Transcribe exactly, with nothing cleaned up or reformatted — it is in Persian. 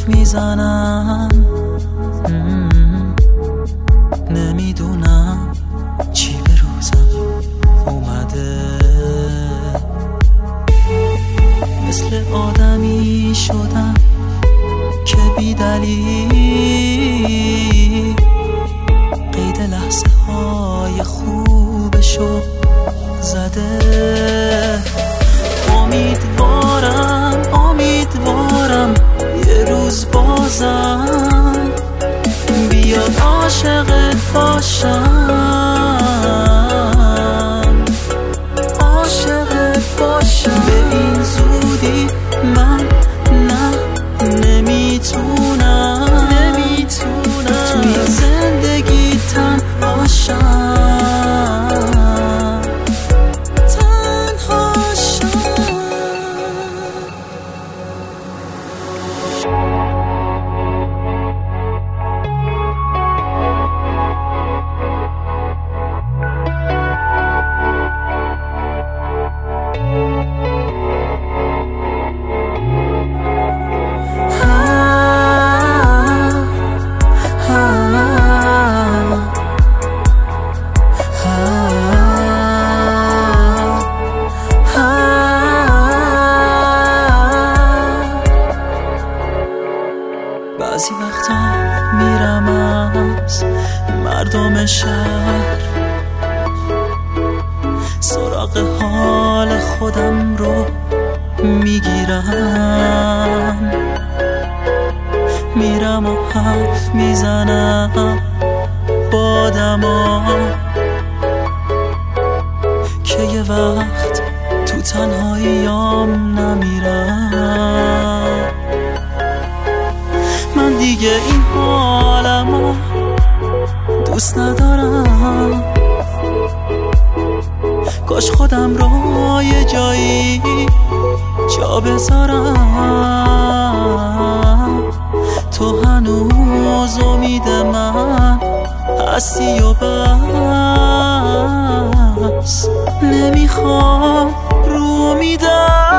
حرف میزنم، نمیدونم چی به روزم اومده. مثل آدمی شدم که بی دلیل قید لحظه های خوبشو زده. امیدوارم امیدوارم یه روز بازم بیاد عاشقت باشم، عاشقت باشم. به این زودی من نه نمیتونم نمیتونم توی زندگی تنها شم، تنها شم. بعضی وقتا میرم از مردم شهر، سراغ حال خودم رو میگیرم، میرم و حرف میزنم با آدما که یه وقت تو تنهاییام نمیرم. من دیگه این حالمو دوست ندارم، کاش خودم رو یه جایی جا بذارم. تو هنوز امید من هستی و بس، نمیخوام رو امیدم